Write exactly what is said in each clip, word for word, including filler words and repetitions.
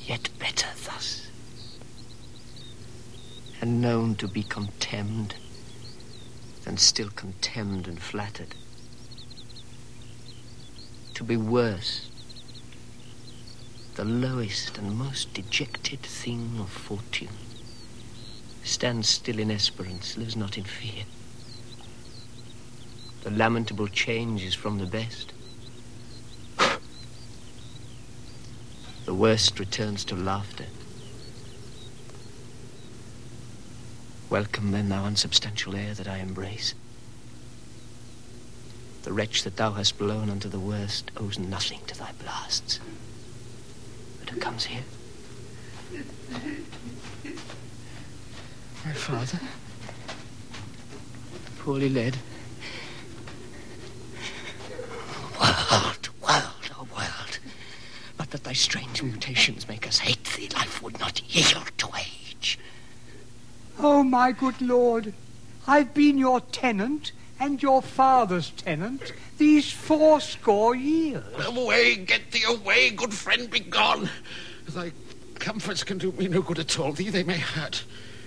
yet better thus, and known to be contemned, than still contemned and flattered, to be worse, the lowest and most dejected thing of fortune, stands still in esperance, lives not in fear. The lamentable change is from the best. The worst returns to laughter. Welcome then, thou unsubstantial air that I embrace. The wretch that thou hast blown unto the worst owes nothing to thy blasts. But who comes here? My father, poorly led. World, world, oh world, but that thy strange mutations make us hate thee, life would not yield to age. Oh, my good lord, I've been your tenant and your father's tenant these fourscore years. Away, get thee away, good friend, be gone. Thy comforts can do me no good at all. Thee they may hurt.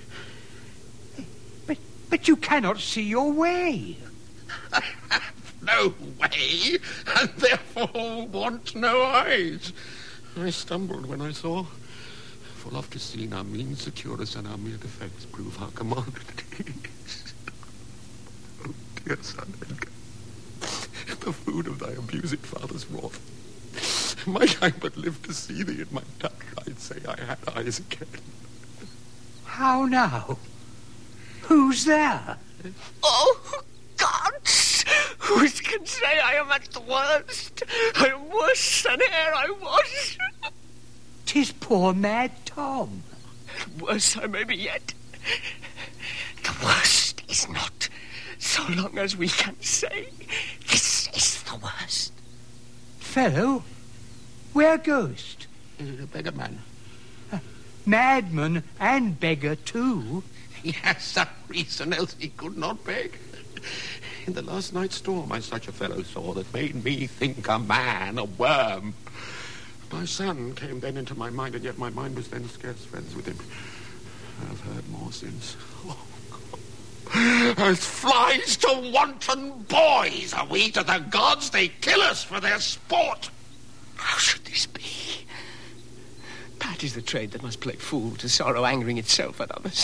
But, but you cannot see your way. I have no way, and therefore want no eyes. I stumbled when I saw, for love to see our means secure us and our mere defects prove our commanded deeds. Oh, dear son Edgar, the food of thy abused father's wrath. Might I but live to see thee in my touch, I'd say I had eyes again. How now? Who's there? Oh, gods! Who can say I am at the worst? I am worse than e'er I was. 'Tis poor Mad Tom. Worse I may be yet. The worst is not, so long as we can say, this is the worst. Fellow, where goest? A beggar man. Uh, madman and beggar too. He has some reason, else he could not beg. In the last night's storm I such a fellow saw that made me think a man a worm. My son came then into my mind, and yet my mind was then scarce friends with him. I have heard more since. Oh, God. As flies to wanton boys are we to the gods. They kill us for their sport. How should this be? Bad is the trade that must play fool to sorrow, angering itself at others.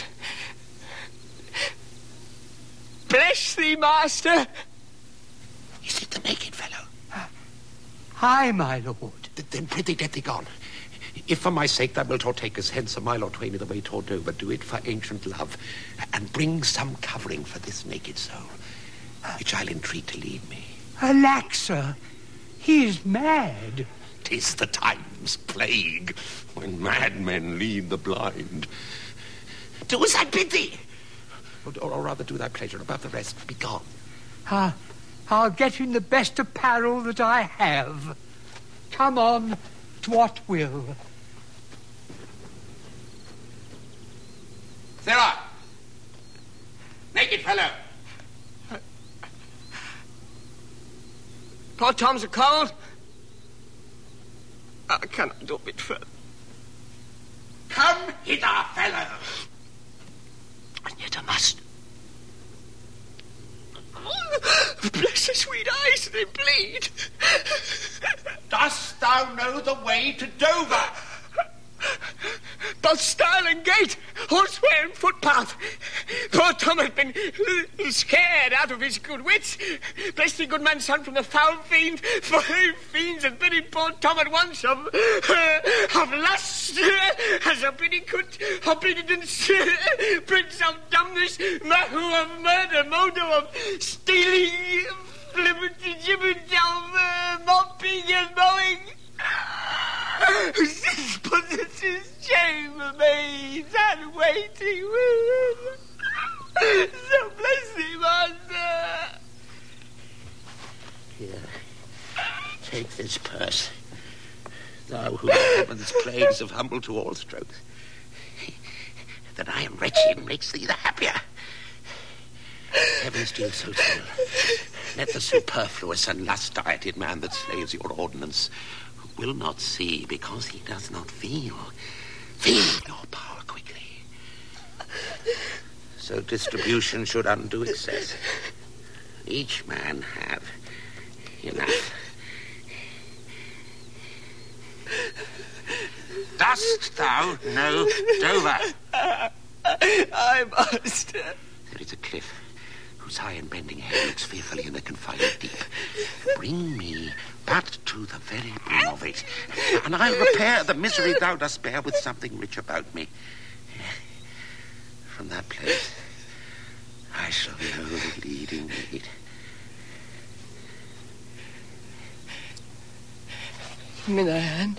Bless thee, master. Is it the naked fellow? Uh, aye, my lord. Then prithee get thee gone. If for my sake thou wilt or take us hence a mile or twain of the way toward Dover, do it for ancient love, and bring some covering for this naked soul, which I'll entreat to lead me. Alack, sir, he is mad. 'Tis the time's plague, when madmen lead the blind. Do as I bid thee, or, or, or rather do thy pleasure. Above the rest, be gone. Uh, I'll get in the best apparel that I have. Come on, what will. Sarah! Naked fellow! Poor Tom's a cold. I cannot do it further. Come hither, fellow! And yet I must. Bless the sweet eyes, they bleed. Dost thou know the way to Dover? Both stile and gate, horseway and footpath. Poor Tom has been scared out of his good wits. Bless thee, good man, son, from the foul fiend. For fiends have bidden poor Tom at once of, uh, of lust, as a bidding could, of penitence, prince of dumbness, mahu of murder, modo of stealing, liberty, gibbet of uh, mopping and mowing. This possesses shame amazed and waiting with. So bless thee, master. Here, take this purse. Thou whom heaven's plagues have humbled to all strokes. That I am wretched makes thee the happier. Heavens deal so still. Let the superfluous and lust-dieted man that slaves your ordinance, will not see because he does not feel. Feel your power quickly. So distribution should undo excess. Each man have enough. Dost thou know Dover? I must. There is a cliff whose high and bending head looks fearfully in the confining deep. Bring me but to the very brim of it, and I'll repair the misery thou dost bear with something rich about me. From that place, I shall know the leading need. Give me thy hand.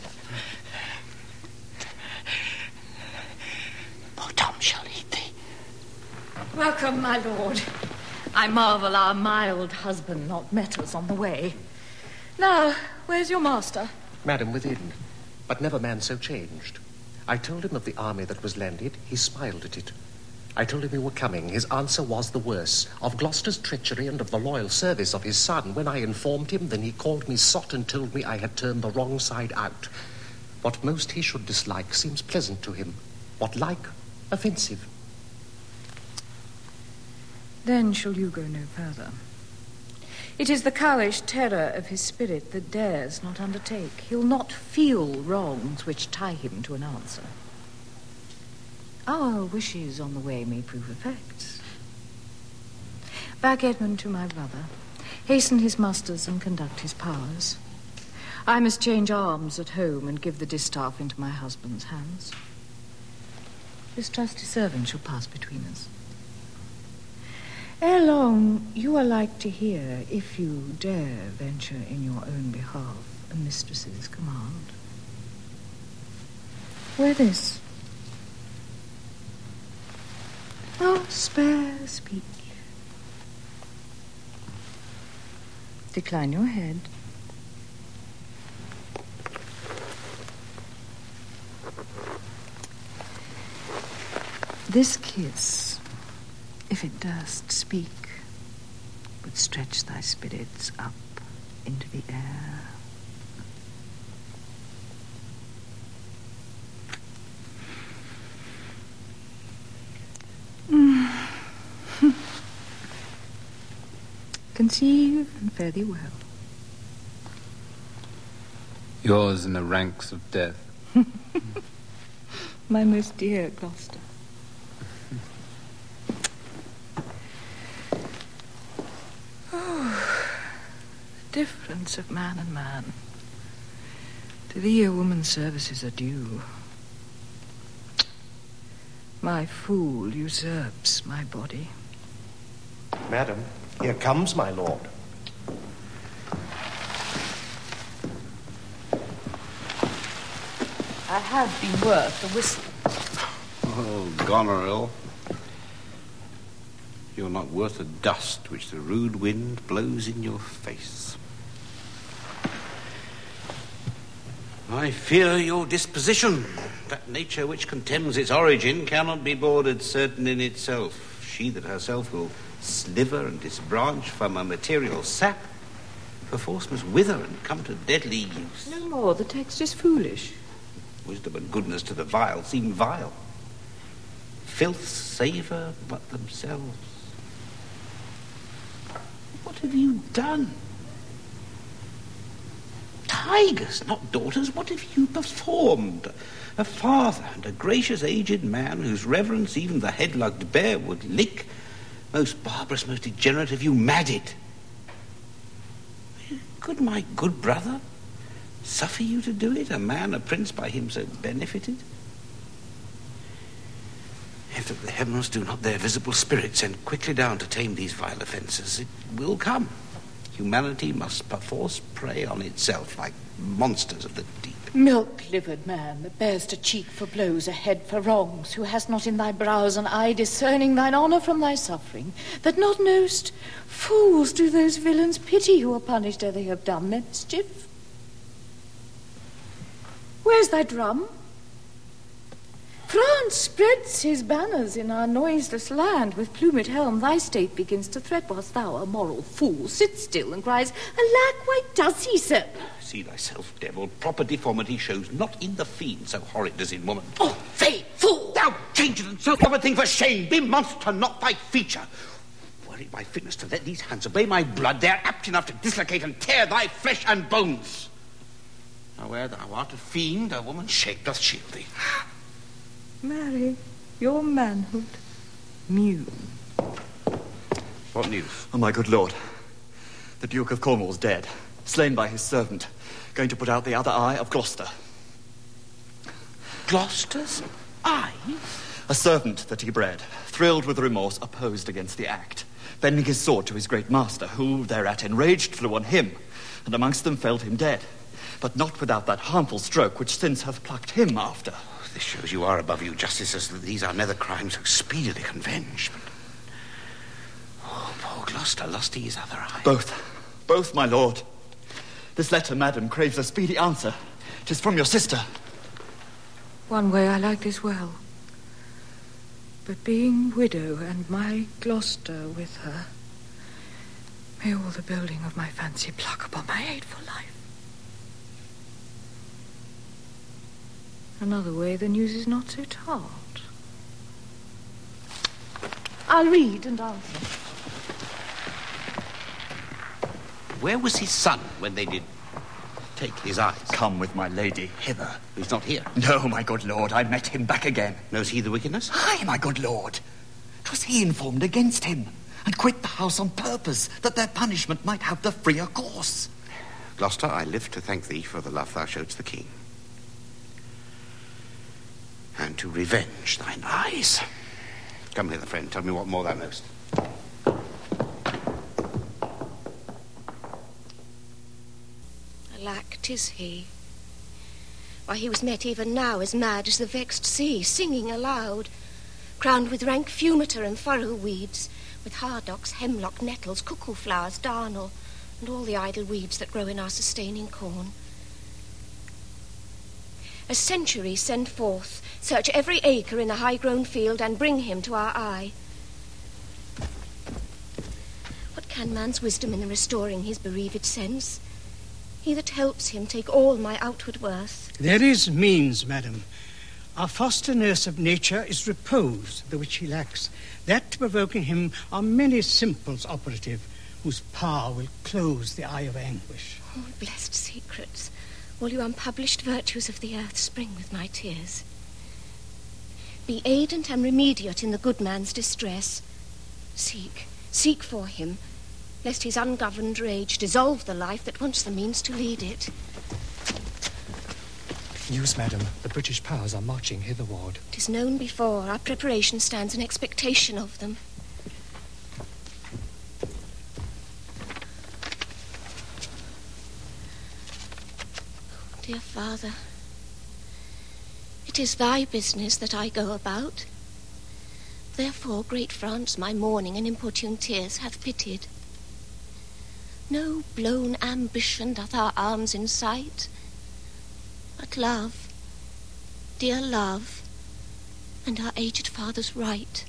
Poor Tom shall eat thee. Welcome, my lord. I marvel our mild husband not met us on the way. Now, where's your master? Madam, within, but never man so changed. I told him of the army that was landed. He smiled at it. I told him we were coming. His answer was the worse. Of Gloucester's treachery and of the loyal service of his son. When I informed him, then he called me sot and told me I had turned the wrong side out. What most he should dislike seems pleasant to him. What like, offensive. Then shall you go no further. It is the cowish terror of his spirit that dares not undertake. He'll not feel wrongs which tie him to an answer. Our wishes on the way may prove effects. Back Edmund to my brother, hasten his musters and conduct his powers. I must change arms at home and give the distaff into my husband's hands. This trusty servant shall pass between us. Ere long, you are like to hear, if you dare venture in your own behalf, a mistress's command. Wear this. Oh, spare speech. Decline your head. This kiss, if it durst speak, would stretch thy spirits up into the air. Mm. Conceive and fare thee well. Yours in the ranks of death. My most dear Gloucester. Difference of man and man. To thee a woman's services are due. My fool usurps my body. Madam, here comes my lord. I have been worth the whistle. Oh, Goneril, you're not worth the dust which the rude wind blows in your face. I fear your disposition. That nature which contemns its origin cannot be bordered certain in itself. She that herself will sliver and disbranch from a material sap, perforce must wither and come to deadly use. No more, the text is foolish. Wisdom and goodness to the vile seem vile. Filth savour but themselves. What have you done? Tigers, not daughters, what have you performed? A father and a gracious aged man whose reverence even the head-lugged bear would lick. Most barbarous, most degenerate, have you madded? Could my good brother suffer you to do it, a man, a prince, by him so benefited? If the heavens do not their visible spirit send quickly down to tame these vile offences, it will come. Humanity must perforce prey on itself like monsters of the deep. Milk-livered man that bear'st a cheek for blows, a head for wrongs, who hast not in thy brows an eye discerning thine honour from thy suffering, that not know'st, fools do those villains pity who are punished ere they have done their mischief. Where's thy drum? France spreads his banners in our noiseless land. With plume at helm, thy state begins to threat, whilst thou, a moral fool, sits still and cries, Alack, why does he so? See thyself, devil. Proper deformity shows not in the fiend so horrid as in woman. Oh, fey, fool! Thou changed and self-covered thing for shame. Be monster, not thy feature. Were it my fitness to let these hands obey my blood, they are apt enough to dislocate and tear thy flesh and bones. Now, where thou art a fiend, a woman's shape doth shield thee. Marry, your manhood, mew. What news? Oh, my good lord. The Duke of Cornwall's dead, slain by his servant, going to put out the other eye of Gloucester. Gloucester's eye? A servant that he bred, thrilled with remorse, opposed against the act, bending his sword to his great master, who, thereat enraged, flew on him, and amongst them felled him dead, but not without that harmful stroke which since hath plucked him after. This shows you are above you, justices, that these are never crimes so speedily convenged. But... oh, poor Gloucester lost his other eye. Both, both, my lord. This letter, madam, craves a speedy answer. 'Tis from your sister. One way I like this well. But being widow and my Gloucester with her, may all the building of my fancy pluck upon my hateful life. Another way, the news is not so tart. I'll read and answer. Where was his son when they did take his eyes? Come with my lady hither. He's not here. No, my good lord, I met him back again. Knows he the wickedness? Aye, my good lord. 'Twas he informed against him, and quit the house on purpose, that their punishment might have the freer course. Gloucester, I live to thank thee for the love thou showedst the king, and to revenge thine eyes. Come hither, friend, tell me what more thou knowest. Alack, 'tis he. Why, he was met even now as mad as the vexed sea, singing aloud, crowned with rank fumiter and furrow weeds, with hardocks, hemlock, nettles, cuckoo flowers, darnel, and all the idle weeds that grow in our sustaining corn. A century send forth, search every acre in the high-grown field, and bring him to our eye. What can man's wisdom in the restoring his bereaved sense? He that helps him take all my outward worth. There is means, madam. Our foster nurse of nature is repose, the which he lacks. That to provoking him are many simples operative, whose power will close the eye of anguish. Oh, blessed secrets! All you unpublished virtues of the earth spring with my tears. Be aidant and remediate in the good man's distress. Seek, seek for him, lest his ungoverned rage dissolve the life that wants the means to lead it. News, madam. The British powers are marching hitherward. 'Tis known before. Our preparation stands in expectation of them. Dear father, it is thy business that I go about. Therefore great France my mourning and importune tears hath pitied. No blown ambition doth our arms incite, but love, dear love, and our aged father's right.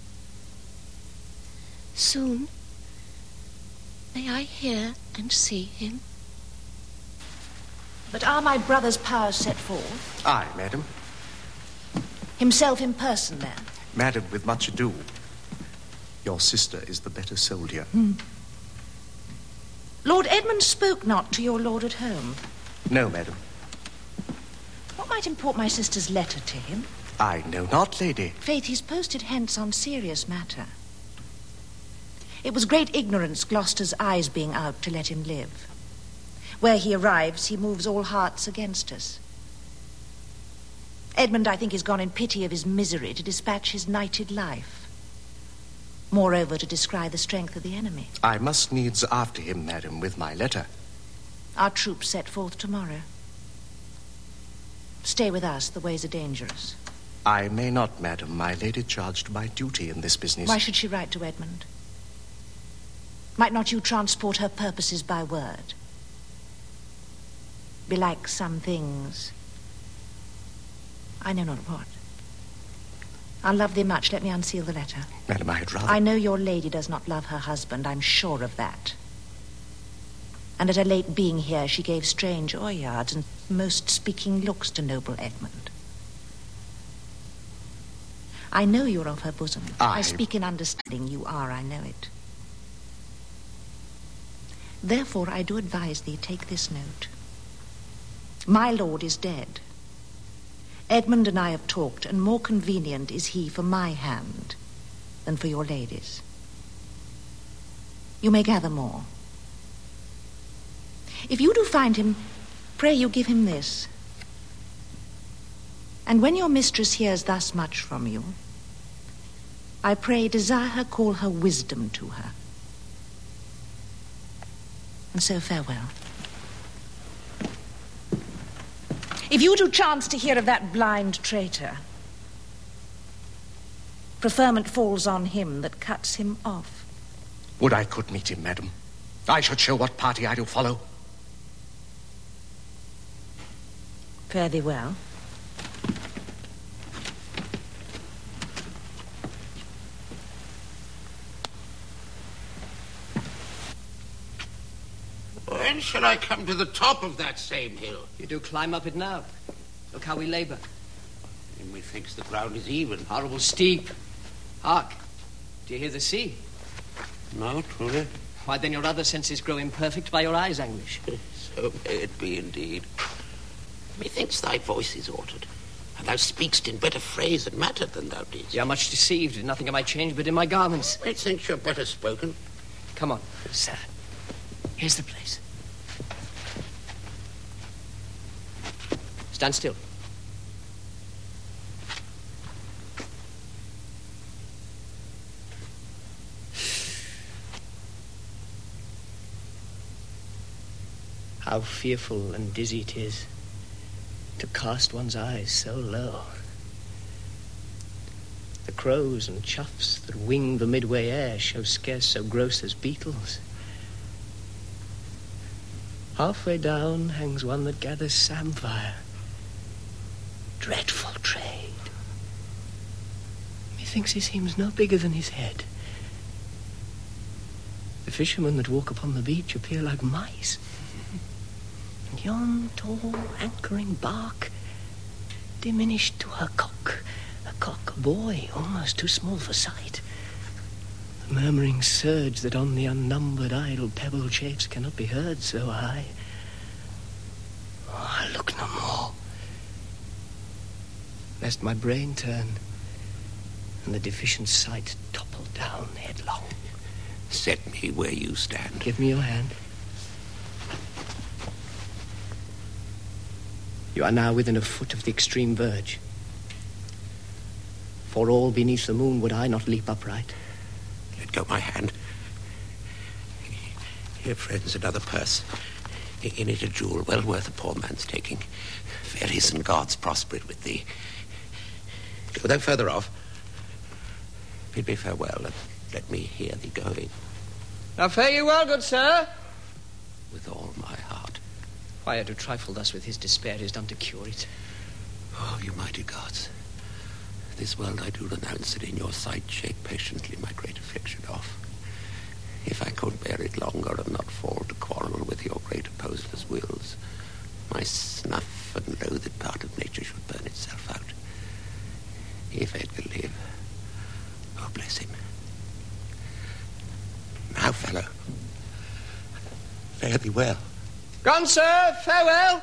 Soon may I hear and see him. But are my brother's powers set forth? Aye, madam. Himself in person, then? Madam, with much ado. Your sister is the better soldier. Hmm. Lord Edmund spoke not to your lord at home? No, madam. What might import my sister's letter to him? I know not, lady. Faith, he's posted hence on serious matter. It was great ignorance Gloucester's eyes being out to let him live. Where he arrives, he moves all hearts against us. Edmund, I think, is gone in pity of his misery to dispatch his knighted life. Moreover, to descry the strength of the enemy. I must needs after him, madam, with my letter. Our troops set forth tomorrow. Stay with us, the ways are dangerous. I may not, madam. My lady charged my duty in this business. Why should she write to Edmund? Might not you transport her purposes by word? Belike some things, I know not what, I'll love thee much. Let me unseal the letter. Madam, I had rather... I know your lady does not love her husband. I'm sure of that. And at her late being here, she gave strange oyards and most speaking looks to noble Edmund. I know you're of her bosom. I... I speak in understanding. You are, I know it. Therefore, I do advise thee, take this note. My lord is dead. Edmund and I have talked, and more convenient is he for my hand than for your lady's. You may gather more. If you do find him, pray you give him this. And when your mistress hears thus much from you, I pray desire her call her wisdom to her. And so farewell. If you do chance to hear of that blind traitor, preferment falls on him that cuts him off. Would I could meet him, madam. I should show what party I do follow. Fare thee well. When shall I come to the top of that same hill? You do climb up it now. Look how we labour. And methinks the ground is even. Horrible steep. Hark. Do you hear the sea? No, truly. Why, then your other senses grow imperfect by your eyes' anguish. So may it be indeed. Methinks thy voice is altered, and thou speakst in better phrase and matter than thou didst. You are much deceived. Nothing am I changed but in my garments. Methinks you're better spoken. Come on, sir. Here's the place. Stand still. How fearful and dizzy 'tis to cast one's eyes so low. The crows and choughs that wing the midway air show scarce so gross as beetles. Halfway down hangs one that gathers samphire. Dreadful trade. Methinks he seems no bigger than his head. The fishermen that walk upon the beach appear like mice. And yon tall anchoring bark, diminished to her cock, a cock, a boy, almost too small for sight. The murmuring surge that on the unnumbered idle pebble chafes cannot be heard so high. Oh, I look no more, lest my brain turn and the deficient sight topple down headlong. Set me where you stand. Give me your hand. You are now within a foot of the extreme verge. For all beneath the moon would I not leap upright. Let go my hand. Here, friends, another purse. In it a jewel well worth a poor man's taking. Fairies and gods prosper it with thee. Go thou further off. Bid me farewell, and let me hear thee going. Now fare you well, good sir. With all my heart. Why to trifle thus with his despair is done to cure it. Oh, you mighty gods. This world I do renounce, and in your sight shake patiently my great affliction off. If I could bear it longer and not fall to quarrel with your great opposer's wills, my snuff and loathed part of nature should burn itself out. If Edgar live, oh, bless him. Now, fellow, fare thee well. Gone, sir, farewell.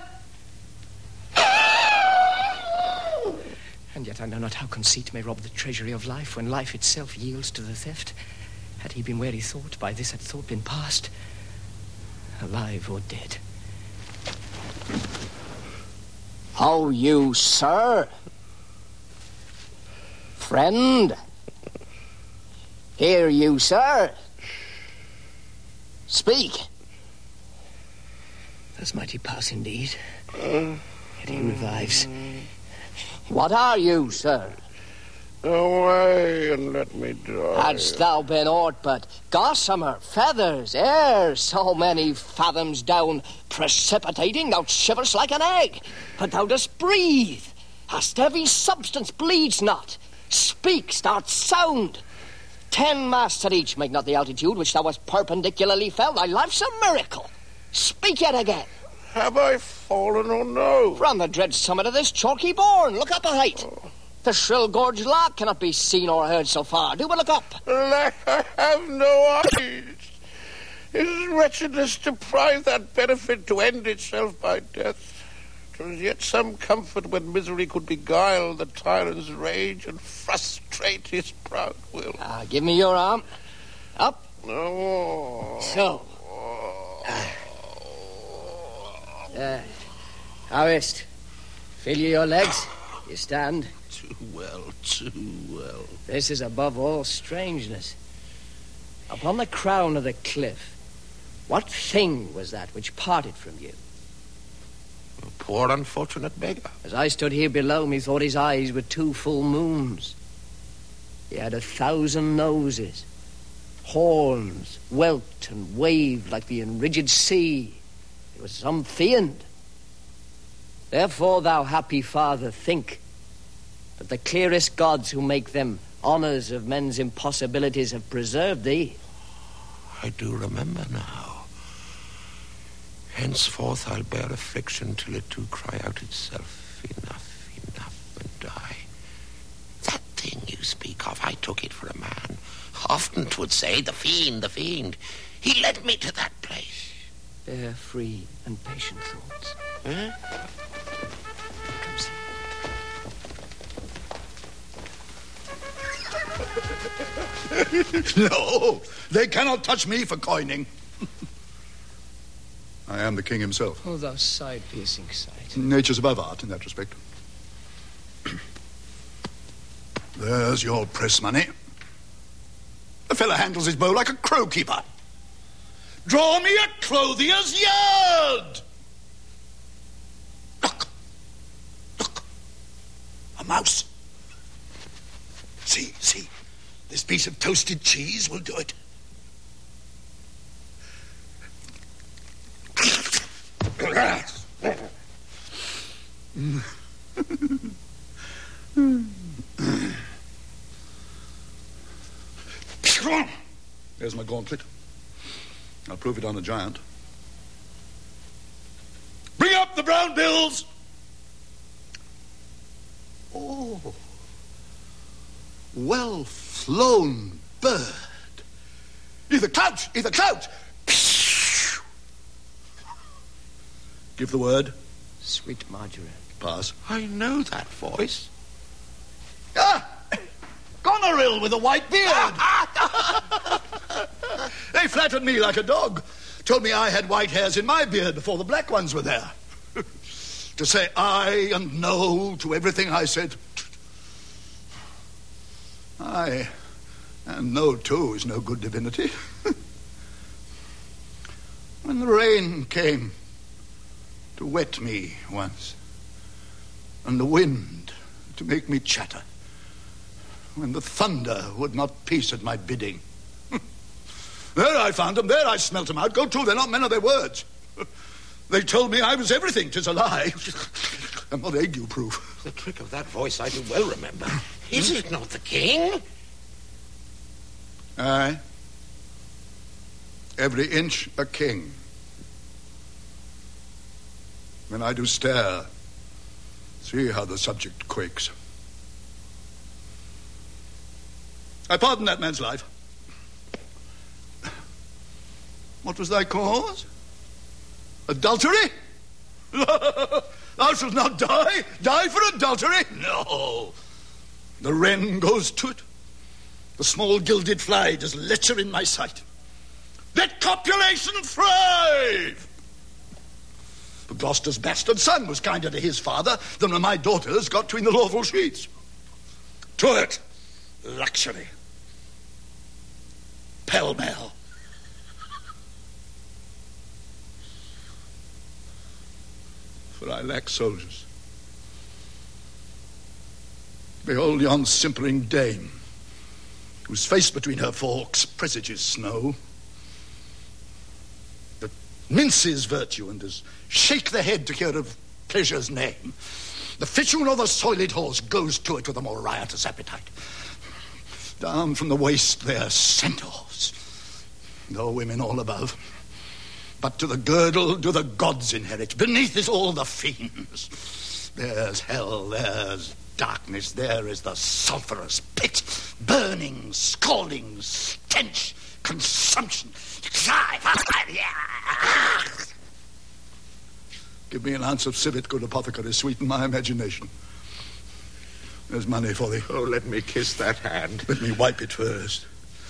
And yet I know not how conceit may rob the treasury of life when life itself yields to the theft. Had he been where he thought, by this had thought been past, alive or dead. How you, sir? Friend? Hear you, sir? Speak. Thus might he pass indeed. Yet he revives. What are you, sir? Away and let me die. Hadst thou been aught but gossamer, feathers, air, so many fathoms down, precipitating, thou shiverst like an egg. But thou dost breathe. Hast heavy substance, bleeds not. Speak, start sound. Ten masts at each make not the altitude which thou hast perpendicularly fell. Thy life's a miracle. Speak yet again. Have I fallen or no? From the dread summit of this chalky bourne, look up a height. Oh. The shrill gorge lark cannot be seen or heard so far. Do but look up. Alack, I have no eyes. Is wretchedness deprive that benefit to end itself by death? 'Twas yet some comfort when misery could beguile the tyrant's rage and frustrate his proud will. Ah, give me your arm. Up. Oh. So. Uh, how is't? Feel you your legs? You stand. Too well, too well. This is above all strangeness. Upon the crown of the cliff, what thing was that which parted from you? A poor unfortunate beggar. As I stood here below, methought his eyes were two full moons. He had a thousand noses. Horns whelked and waved like the enrigid sea. It was some fiend. Therefore, thou happy father, think that the clearest gods who make them honours of men's impossibilities have preserved thee. I do remember now. Henceforth I'll bear affliction till it do cry out itself, enough, enough, and die. That thing you speak of, I took it for a man. Often 'twould say, the fiend, the fiend. He led me to that place. Bear free and patient thoughts. Eh? No, they cannot touch me for coining. I am the king himself. Oh, thou side-piercing sight. Nature's above art in that respect. There's your press money. The fellow handles his bow like a crow-keeper. Draw me a clothier's yard! Look. Look. A mouse. See, see. This piece of toasted cheese will do it. There's my gauntlet. I'll prove it on a giant. Bring up the brown bills! Oh. Well flown bird. Either clout, either clout. Give the word. Sweet Marjorie. Pass. I know that voice. Ah! Goneril with a white beard. They flattered me like a dog. Told me I had white hairs in my beard before the black ones were there. To say aye and no to everything I said. Aye and no too is no good divinity. When the rain came to wet me once, and the wind to make me chatter, when the thunder would not peace at my bidding. There I found them, there I smelt them out. Go to, they're not men of their words. They told me I was everything, 'tis a lie. I'm not ague-proof. The trick of that voice I do well remember. Is it not the king? Aye. Every inch a king. When I do stare, see how the subject quakes. I pardon that man's life. What was thy cause? Adultery? Thou shalt not die. Die for adultery? No. The wren goes to it. The small gilded fly does lecher in my sight. Let copulation thrive! But Gloucester's bastard son was kinder to his father than when my daughters got between the lawful sheets. To it, luxury. Pell-mell. For I lack soldiers. Behold yon simpering dame, whose face between her forks presages snow, that minces virtue and does shake the head to hear of pleasure's name, The fishoon or the soiled horse goes to it with a more riotous appetite. Down from the waist there centaurs, no women all above. But to the girdle do the gods inherit. Beneath is all the fiends. There's hell, there's darkness, there is the sulphurous pit. Burning, scalding, stench, consumption. Give me an ounce of civet, good apothecary, sweeten my imagination. There's money for thee. Oh, let me kiss that hand. Let me wipe it first.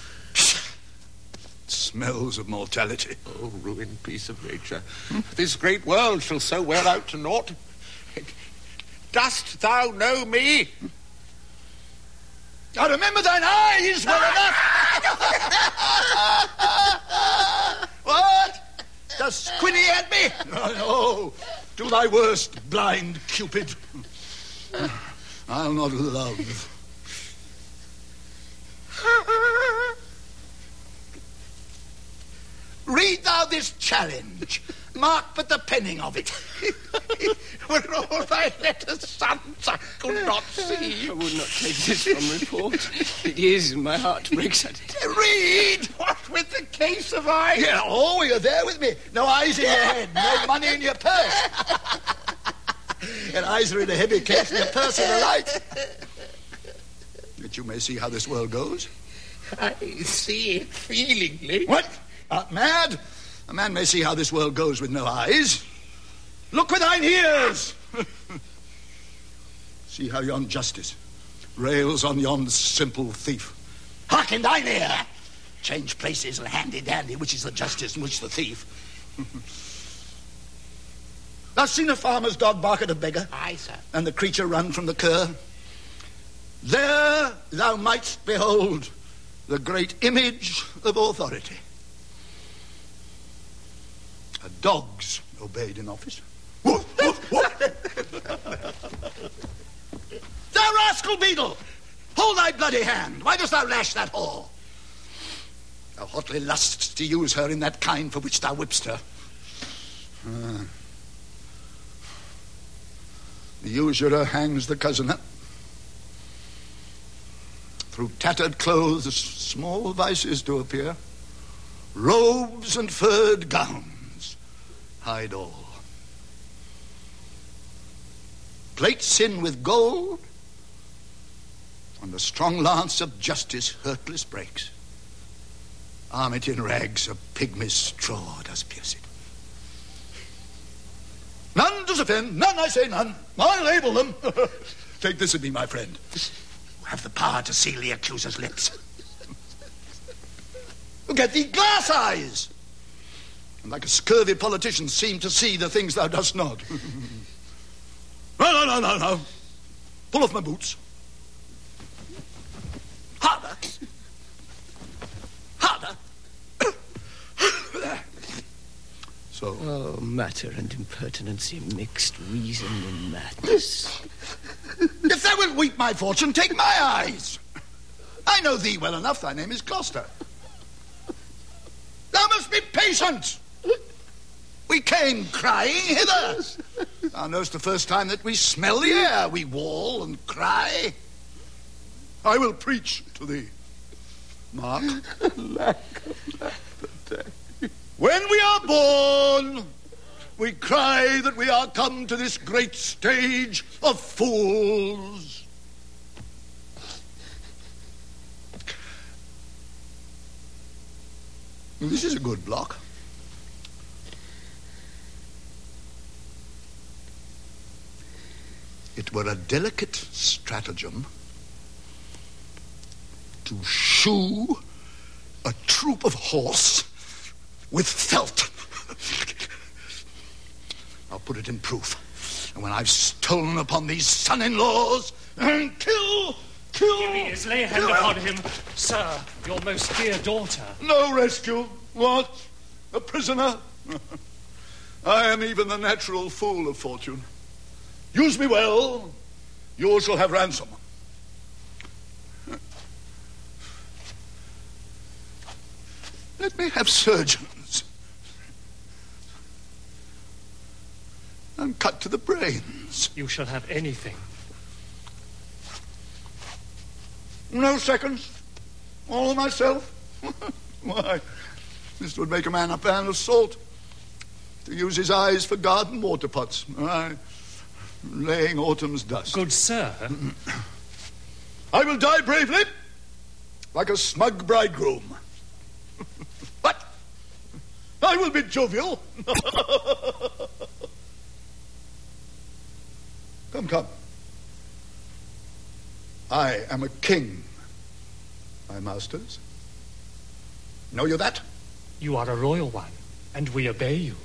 It smells of mortality. Oh, ruined piece of nature. This great world shall so wear out to naught. Dost thou know me? I remember thine eyes were enough. What? Does Quinny at me? No, no. Do thy worst, blind Cupid. I'll not love. Read thou this challenge. Mark but the penning of it. Were all thy letters sons I could not see. I would not take this from report. It is, and my heart breaks at it. Read! What with the case of eyes? Yeah, oh, you're there with me. No eyes in your head, no money in your purse. Your eyes are in a heavy case and your purse in the light. That you may see how this world goes. I see it feelingly. What? Art mad? A man may see how this world goes with no eyes. Look with thine ears. See how yon justice rails on yon simple thief. Hark in thine ear. Change places and handy-dandy, which is the justice and which the thief. Thou seen a farmer's dog bark at a beggar? Aye, sir. And the creature run from the cur? There thou mightst behold the great image of authority. A dog's obeyed in office. Woof, woof, woof. Thou rascal beetle! Hold thy bloody hand. Why dost thou lash that whore? Thou hotly lustst to use her in that kind for which thou whipst her. Uh, the usurer hangs the cozener. Through tattered clothes small vices do appear. Robes and furred gowns hide all. Plate sin with gold, and the strong lance of justice hurtless breaks. Arm it in rags, a pygmy's straw does pierce it. None does offend, none, I say none. I label them. Take this of me, my friend. You have the power to seal the accuser's lips. Look at thee glass eyes, and like a scurvy politician seem to see the things thou dost not. No, no, no, no, no. Pull off my boots. Harder. Harder. So. Oh, matter and impertinency mixed, reason and madness. If thou wilt weep my fortune, take my eyes. I know thee well enough. Thy name is Gloucester. Thou must be patient. We came crying hither. Thou knowest the first time that we smell the air, we wail and cry. I will preach to thee. Mark. Lack of laughter. When we are born, we cry that we are come to this great stage of fools. This is a good block. It were a delicate stratagem to shoe a troop of horse with felt. I'll put it in proof. And when I've stolen upon these son-in-laws and kill, kill... Eurius, lay a hand kill, upon him. Sir, your most dear daughter. No rescue. What? A prisoner? I am even the natural fool of fortune. Use me well, you shall have ransom. Let me have surgeons. and cut to the brains. You shall have anything. No seconds. All of myself. Why, this would make a man a pan of salt. To use his eyes for garden water pots. Aye, laying autumn's dust. Good sir. I will die bravely, like a smug bridegroom. But I will be jovial. Come, come. I am a king, my masters. Know you that? You are a royal one, and we obey you.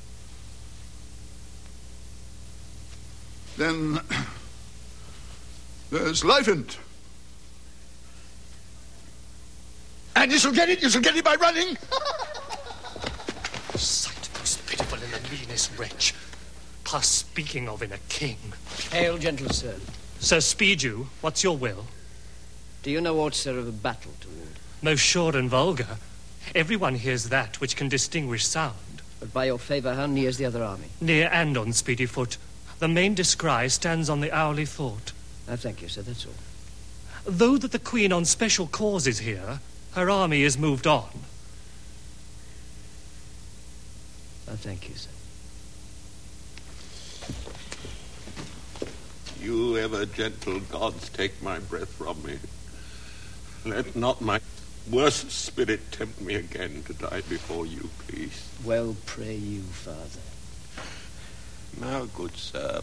Then there's life in it. And you shall get it, you shall get it by running. Sight most pitiful in the meanest wretch. Past speaking of in a king. Hail, gentle sir. Sir Speedu, what's your will? Do you know aught, sir, of a battle to wound? Most sure and vulgar. Everyone hears that which can distinguish sound. But by your favour, how near is the other army? Near and on speedy foot. The main descry stands on the hourly thought. I thank you, sir, that's all. Though that the Queen on special cause is here, her army is moved on. I thank you, sir. You ever gentle gods take my breath from me. Let not my worst spirit tempt me again to die before you, please. Well, pray you, Father. Now, good sir,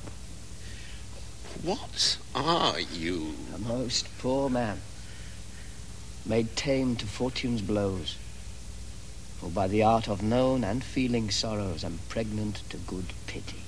what are you? A most poor man, made tame to fortune's blows, who by the art of known and feeling sorrows am pregnant to good pity.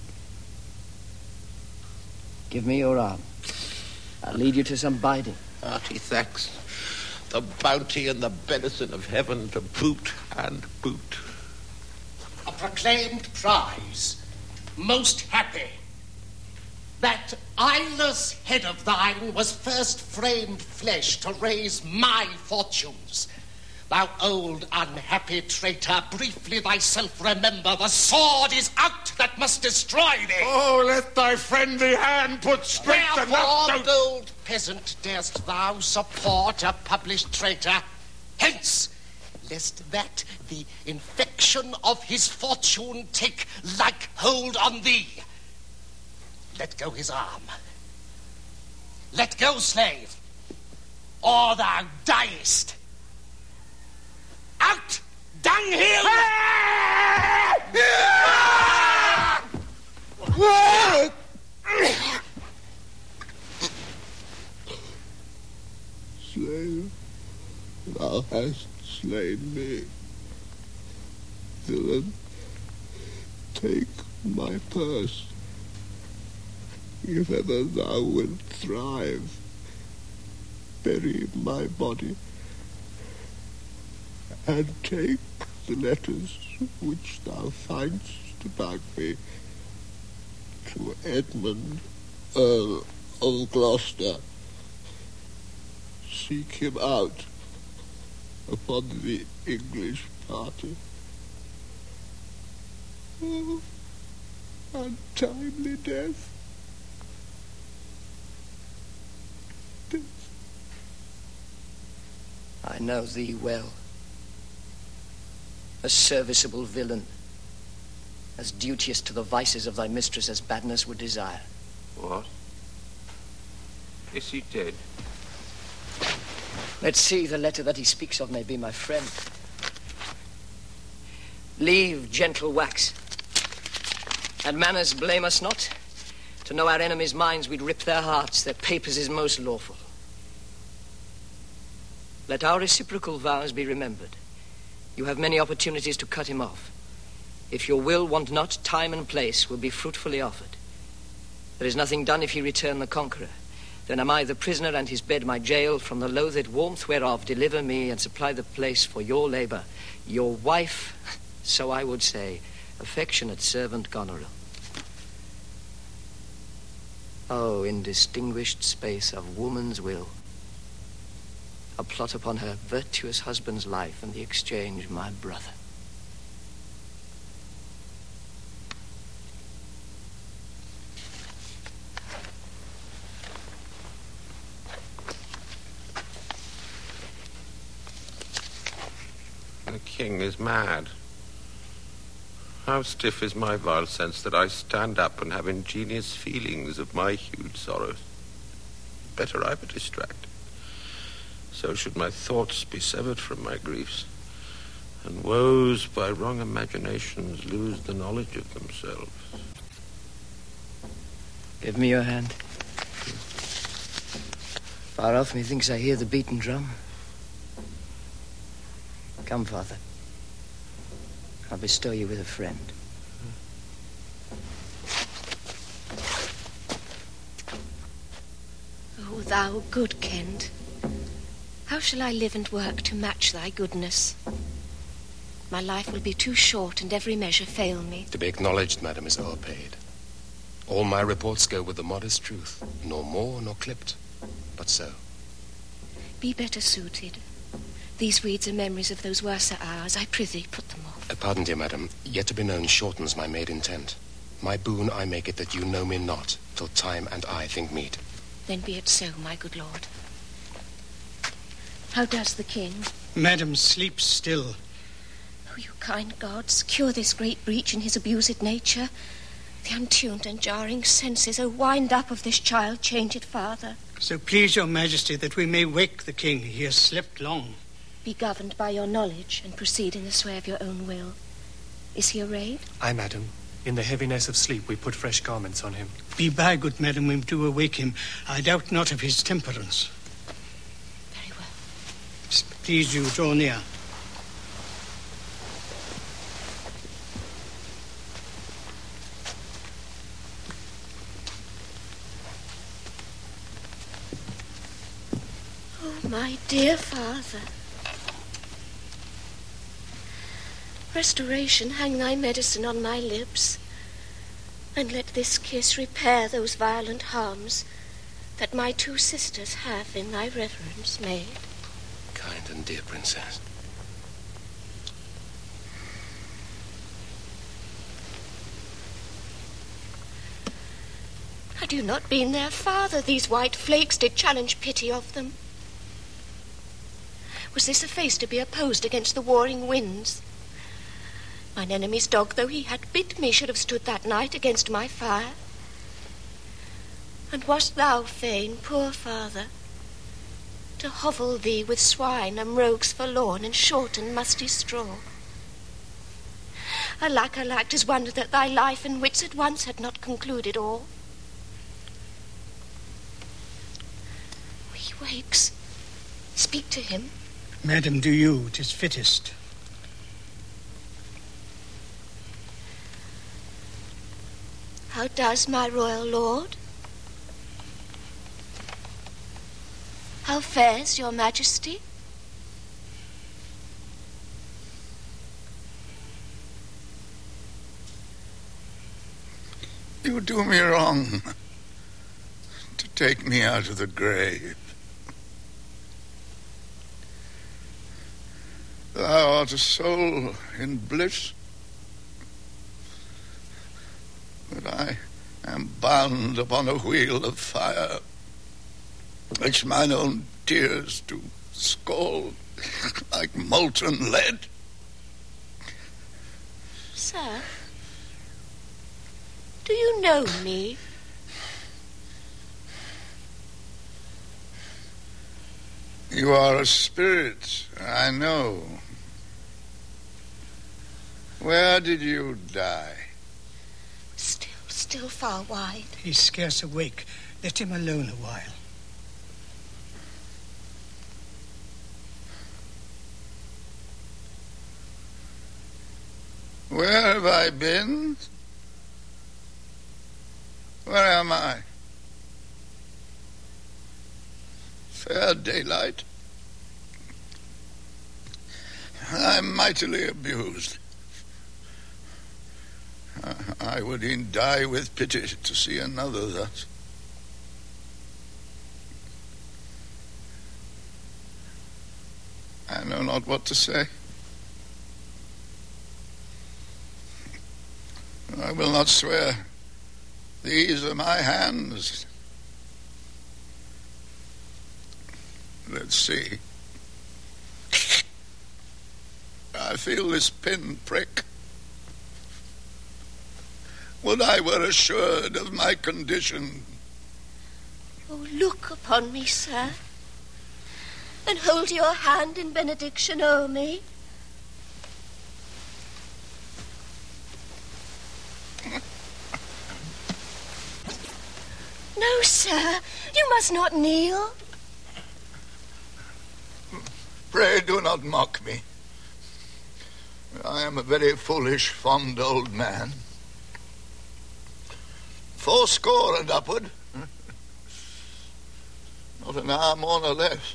Give me your arm. I'll lead you to some biding. Hearty thanks. The bounty and the benison of heaven to boot and boot. A proclaimed prize. Most happy. That eyeless head of thine was first framed flesh to raise my fortunes. Thou old unhappy traitor, briefly thyself remember, the sword is out that must destroy thee. Oh, let thy friendly hand put strength Wherefore, enough to... old peasant, darest thou support a published traitor? Hence, lest that the infection of his fortune take like hold on thee. Let go his arm. Let go, slave, or thou diest. Out, dunghill! Slave, thou hast slain me. Villain, take my purse. If ever thou wilt thrive, bury my body, and take the letters which thou find'st about me to Edmund, Earl of Gloucester. Seek him out upon the English party. Oh, untimely death. I know thee well. A serviceable villain, as duteous to the vices of thy mistress as badness would desire. What? Is he dead? Let's see, the letter that he speaks of may be my friend. Leave, gentle wax, and manners blame us not. To know our enemies' minds, we'd rip their hearts, their papers is most lawful. Let our reciprocal vows be remembered. You have many opportunities to cut him off. If your will want not, time and place will be fruitfully offered. There is nothing done if he return the conqueror. Then am I the prisoner, and his bed my jail. From the loathed warmth whereof deliver me, and supply the place for your labour. Your wife, so I would say, affectionate servant Goneril. Oh, indistinguished space of woman's will. A plot upon her virtuous husband's life, and the exchange my brother. The king is mad. How stiff is my vile sense that I stand up and have ingenious feelings of my huge sorrows. Better I were distracted. So should my thoughts be severed from my griefs, and woes by wrong imaginations lose the knowledge of themselves. Give me your hand. Far off, methinks I hear the beaten drum. Come, Father. I'll bestow you with a friend. O thou good Kent, how shall I live and work to match thy goodness? My life will be too short and every measure fail me. To be acknowledged, madam, is o'erpaid. All my reports go with the modest truth, nor more nor clipped, but so. Be better suited. These weeds are memories of those worser hours. I prithee, put them off. Uh, pardon, dear madam, yet to be known shortens my made intent. My boon I make it that you know me not, till time and I think meet. Then be it so, my good lord. How does the king? Madam sleeps still. Oh, you kind gods, cure this great breach in his abused nature. The untuned and jarring senses, oh, wind up of this child, change it, father. So please your majesty that we may wake the king. He has slept long. Be governed by your knowledge and proceed in the sway of your own will. Is he arrayed? Aye, madam. In the heaviness of sleep we put fresh garments on him. Be by, good madam, we do awake him. I doubt not of his temperance. Very well. Please you, draw near. Oh, my dear father. Restoration, hang thy medicine on my lips, and let this kiss repair those violent harms that my two sisters have in thy reverence made. Kind and dear princess. Had you not been their father, these white flakes did challenge pity of them. Was this a face to be opposed against the warring winds? Mine enemy's dog, though he had bit me, should have stood that night against my fire. And wast thou fain, poor father, to hovel thee with swine and rogues forlorn in short and musty straw? Alack, alack, 'tis wonder that thy life and wits at once had not concluded all. He wakes. Speak to him. Madam, do you, 'tis fittest. How does my royal lord? How fares your majesty? You do me wrong to take me out of the grave. Thou art a soul in bliss, but I am bound upon a wheel of fire, which mine own tears do scald like molten lead. Sir, do you know me? You are a spirit, I know. Where did you die? Still, still far wide. He's scarce awake. Let him alone a while. Where have I been? Where am I? Fair daylight. I'm mightily abused. I would e'en die with pity to see another thus. I know not what to say. I will not swear. These are my hands. Let's see. I I feel this pin prick. Would I were assured of my condition. Oh, look upon me, sir, and hold your hand in benediction o'er me. No, sir, you must not kneel. Pray do not mock me. I am a very foolish, fond old man. Fourscore and upward. Not an hour more nor less.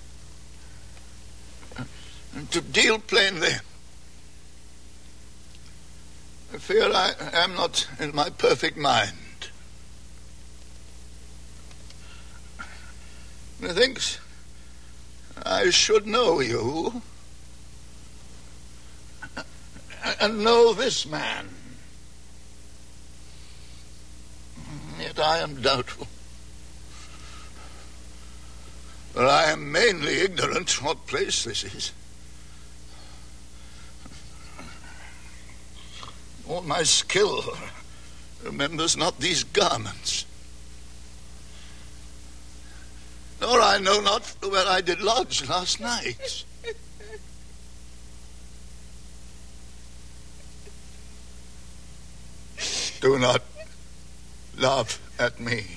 To deal plainly, I fear I am not in my perfect mind. Methinks I should know you and know this man. Yet I am doubtful. For I am mainly ignorant what place this is. All my skill remembers not these garments. Nor I know not where I did lodge last night. Do not laugh at me.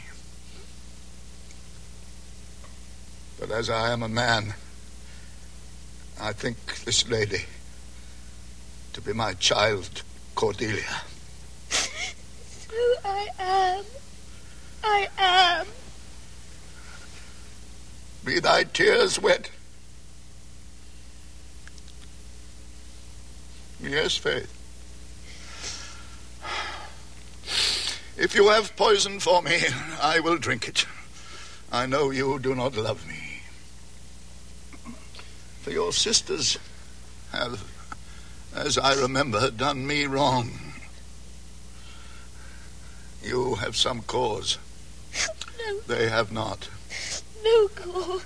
But as I am a man, I think this lady to be my child, Cordelia. So I am. I am. Be thy tears wet? Yes, Faith. If you have poison for me, I will drink it. I know you do not love me. For your sisters have, as I remember, done me wrong. You have some cause. No. They have not. No cause.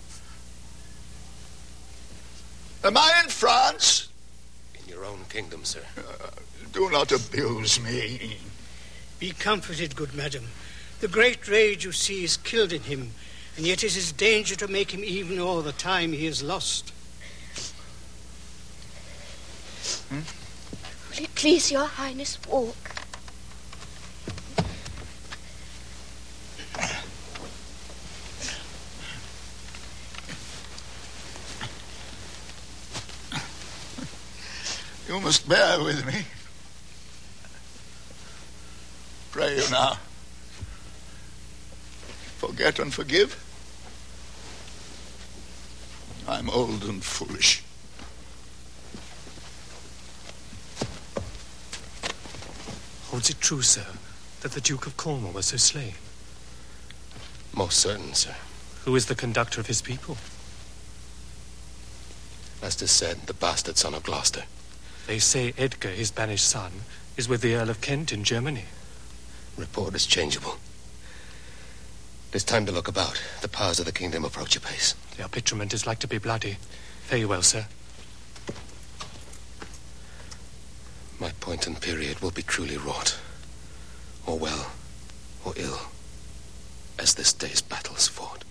Am I in France? In your own kingdom, sir. Uh, do not abuse me. Be comforted, good madam. The great rage you see is killed in him, and yet it is danger to make him even all the time he has lost. Hmm? Will it please your highness walk? You must bear with me. Pray you now. Forget and forgive. I'm old and foolish. Holds it true, sir, that the Duke of Cornwall was so slain? Most certain, sir. Who is the conductor of his people? As 'tis said, the bastard son of Gloucester. They say Edgar, his banished son, is with the Earl of Kent in Germany. Report is changeable. It is time to look about. The powers of the kingdom approach apace. The arbitrament is like to be bloody. Fare you well, sir. My point and period will be truly wrought, or well, or ill, as this day's battles fought.